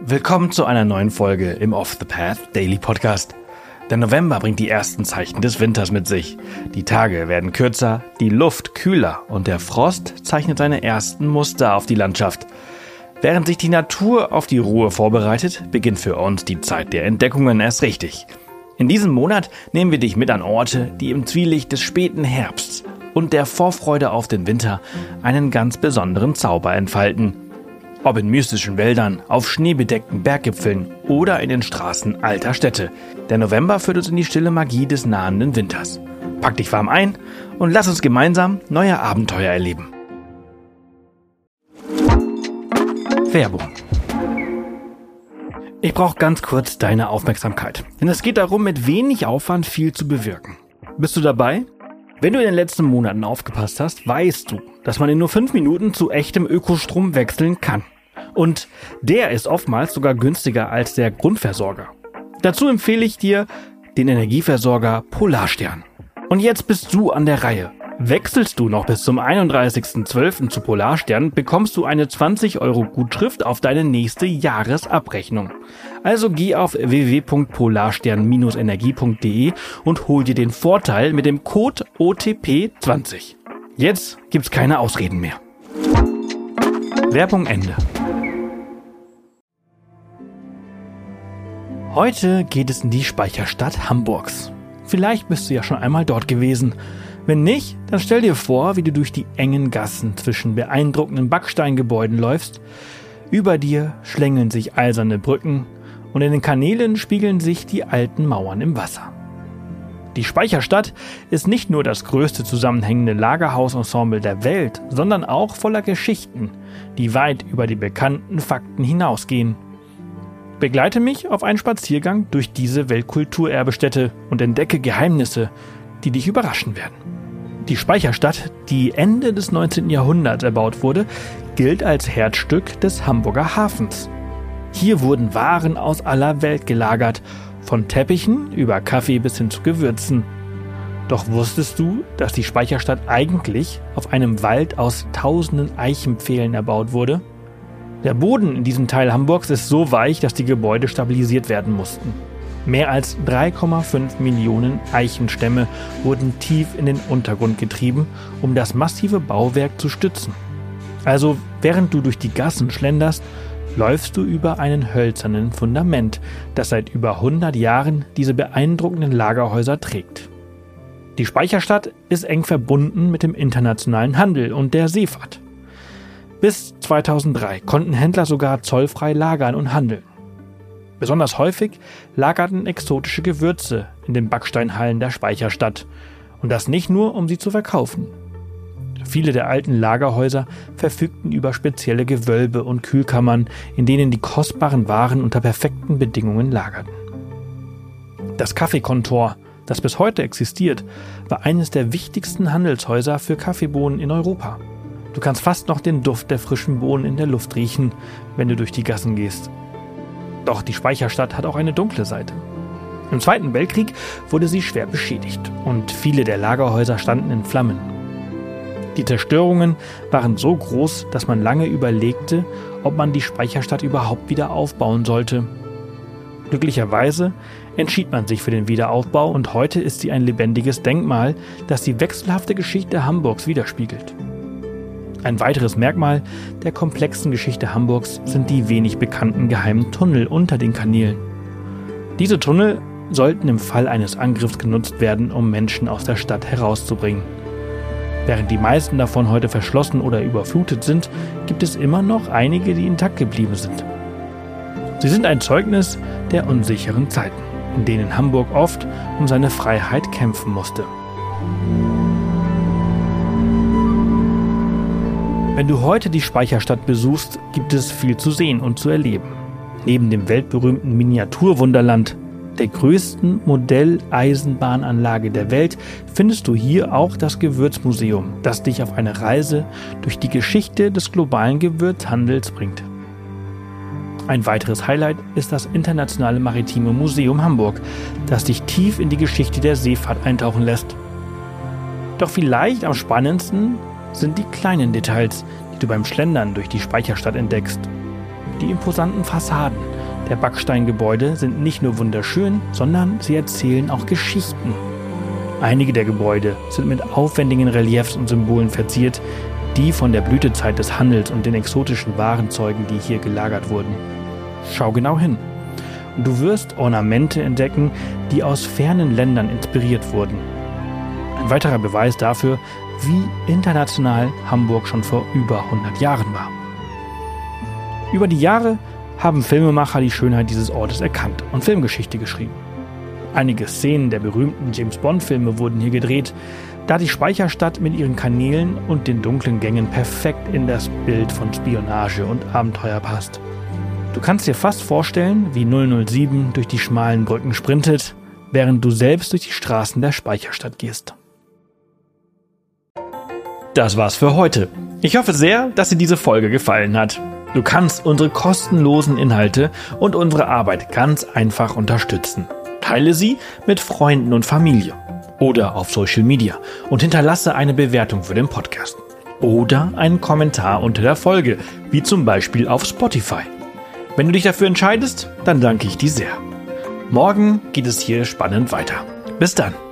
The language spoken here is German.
Willkommen zu einer neuen Folge im Off the Path Daily Podcast. Der November bringt die ersten Zeichen des Winters mit sich. Die Tage werden kürzer, die Luft kühler und der Frost zeichnet seine ersten Muster auf die Landschaft. Während sich die Natur auf die Ruhe vorbereitet, beginnt für uns die Zeit der Entdeckungen erst richtig. In diesem Monat nehmen wir dich mit an Orte, die im Zwielicht des späten Herbsts und der Vorfreude auf den Winter einen ganz besonderen Zauber entfalten. Ob in mystischen Wäldern, auf schneebedeckten Berggipfeln oder in den Straßen alter Städte. Der November führt uns in die stille Magie des nahenden Winters. Pack dich warm ein und lass uns gemeinsam neue Abenteuer erleben. Werbung. Ich brauche ganz kurz deine Aufmerksamkeit, denn es geht darum, mit wenig Aufwand viel zu bewirken. Bist du dabei? Wenn du in den letzten Monaten aufgepasst hast, weißt du, dass man in nur 5 Minuten zu echtem Ökostrom wechseln kann. Und der ist oftmals sogar günstiger als der Grundversorger. Dazu empfehle ich dir den Energieversorger Polarstern. Und jetzt bist du an der Reihe. Wechselst du noch bis zum 31.12. zu Polarstern, bekommst du eine 20€ Gutschrift auf deine nächste Jahresabrechnung. Also geh auf www.polarstern-energie.de und hol dir den Vorteil mit dem Code OTP20. Jetzt gibt's keine Ausreden mehr. Werbung Ende. Heute geht es in die Speicherstadt Hamburgs. Vielleicht bist du ja schon einmal dort gewesen. Wenn nicht, dann stell dir vor, wie du durch die engen Gassen zwischen beeindruckenden Backsteingebäuden läufst. Über dir schlängeln sich eiserne Brücken und in den Kanälen spiegeln sich die alten Mauern im Wasser. Die Speicherstadt ist nicht nur das größte zusammenhängende Lagerhausensemble der Welt, sondern auch voller Geschichten, die weit über die bekannten Fakten hinausgehen. Begleite mich auf einen Spaziergang durch diese Weltkulturerbestätte und entdecke Geheimnisse, die dich überraschen werden. Die Speicherstadt, die Ende des 19. Jahrhunderts erbaut wurde, gilt als Herzstück des Hamburger Hafens. Hier wurden Waren aus aller Welt gelagert, von Teppichen über Kaffee bis hin zu Gewürzen. Doch wusstest du, dass die Speicherstadt eigentlich auf einem Wald aus tausenden Eichenpfählen erbaut wurde? Der Boden in diesem Teil Hamburgs ist so weich, dass die Gebäude stabilisiert werden mussten. Mehr als 3,5 Millionen Eichenstämme wurden tief in den Untergrund getrieben, um das massive Bauwerk zu stützen. Also, während du durch die Gassen schlenderst, läufst du über einen hölzernen Fundament, das seit über 100 Jahren diese beeindruckenden Lagerhäuser trägt. Die Speicherstadt ist eng verbunden mit dem internationalen Handel und der Seefahrt. Bis 2003 konnten Händler sogar zollfrei lagern und handeln. Besonders häufig lagerten exotische Gewürze in den Backsteinhallen der Speicherstadt. Und das nicht nur, um sie zu verkaufen. Viele der alten Lagerhäuser verfügten über spezielle Gewölbe und Kühlkammern, in denen die kostbaren Waren unter perfekten Bedingungen lagerten. Das Kaffeekontor, das bis heute existiert, war eines der wichtigsten Handelshäuser für Kaffeebohnen in Europa. Du kannst fast noch den Duft der frischen Bohnen in der Luft riechen, wenn du durch die Gassen gehst. Doch die Speicherstadt hat auch eine dunkle Seite. Im Zweiten Weltkrieg wurde sie schwer beschädigt und viele der Lagerhäuser standen in Flammen. Die Zerstörungen waren so groß, dass man lange überlegte, ob man die Speicherstadt überhaupt wieder aufbauen sollte. Glücklicherweise entschied man sich für den Wiederaufbau und heute ist sie ein lebendiges Denkmal, das die wechselhafte Geschichte Hamburgs widerspiegelt. Ein weiteres Merkmal der komplexen Geschichte Hamburgs sind die wenig bekannten geheimen Tunnel unter den Kanälen. Diese Tunnel sollten im Fall eines Angriffs genutzt werden, um Menschen aus der Stadt herauszubringen. Während die meisten davon heute verschlossen oder überflutet sind, gibt es immer noch einige, die intakt geblieben sind. Sie sind ein Zeugnis der unsicheren Zeiten, in denen Hamburg oft um seine Freiheit kämpfen musste. Wenn du heute die Speicherstadt besuchst, gibt es viel zu sehen und zu erleben. Neben dem weltberühmten Miniaturwunderland, der größten Modelleisenbahnanlage der Welt, findest du hier auch das Gewürzmuseum, das dich auf eine Reise durch die Geschichte des globalen Gewürzhandels bringt. Ein weiteres Highlight ist das Internationale Maritime Museum Hamburg, das dich tief in die Geschichte der Seefahrt eintauchen lässt. Doch vielleicht am spannendsten sind die kleinen Details, die du beim Schlendern durch die Speicherstadt entdeckst. Die imposanten Fassaden der Backsteingebäude sind nicht nur wunderschön, sondern sie erzählen auch Geschichten. Einige der Gebäude sind mit aufwendigen Reliefs und Symbolen verziert, die von der Blütezeit des Handels und den exotischen Waren zeugen, die hier gelagert wurden. Schau genau hin. Und du wirst Ornamente entdecken, die aus fernen Ländern inspiriert wurden. Ein weiterer Beweis dafür, wie international Hamburg schon vor über 100 Jahren war. Über die Jahre haben Filmemacher die Schönheit dieses Ortes erkannt und Filmgeschichte geschrieben. Einige Szenen der berühmten James-Bond-Filme wurden hier gedreht, da die Speicherstadt mit ihren Kanälen und den dunklen Gängen perfekt in das Bild von Spionage und Abenteuer passt. Du kannst dir fast vorstellen, wie 007 durch die schmalen Brücken sprintet, während du selbst durch die Straßen der Speicherstadt gehst. Das war's für heute. Ich hoffe sehr, dass dir diese Folge gefallen hat. Du kannst unsere kostenlosen Inhalte und unsere Arbeit ganz einfach unterstützen. Teile sie mit Freunden und Familie oder auf Social Media und hinterlasse eine Bewertung für den Podcast oder einen Kommentar unter der Folge, wie zum Beispiel auf Spotify. Wenn du dich dafür entscheidest, dann danke ich dir sehr. Morgen geht es hier spannend weiter. Bis dann.